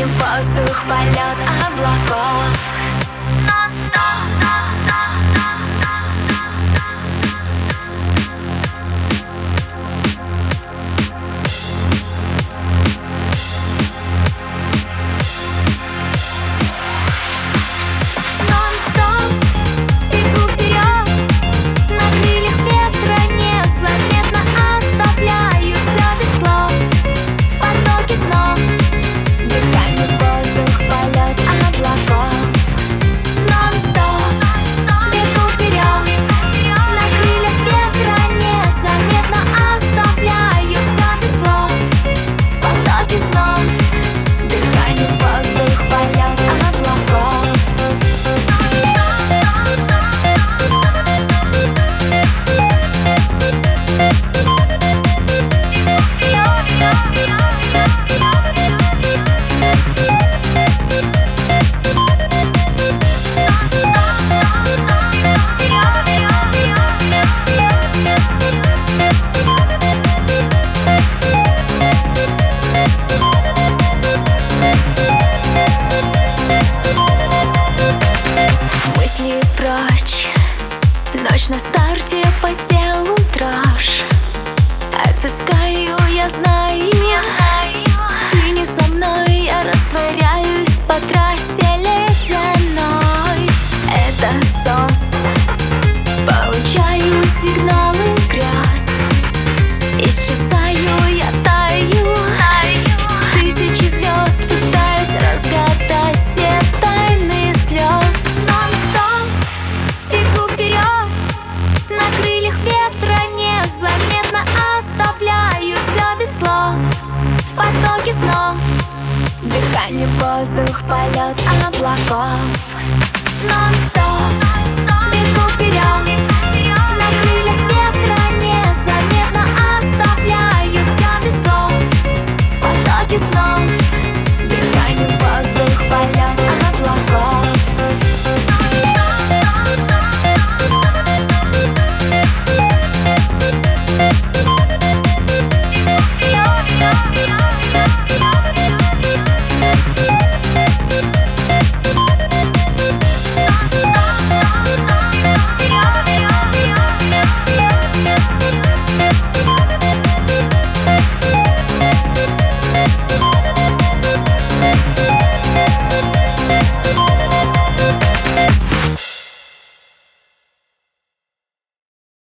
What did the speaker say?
Дыхание, воздух, полет облаков. Ночь на старте, по телу дрожь. Отпускаю, я знаю, ты не со мной. Я растворяюсь по трассе ледяной. Это СОС, получаю сигналы грез. Исчезаю, я таю. Тысячи звезд пытаюсь разгадать все тайны слез. Нон-стоп, бегу вперед, на крыльях ветра незаметно оставляю все без слов. В потоке снов, дыхание, воздух, полет облаков. Нон-стоп.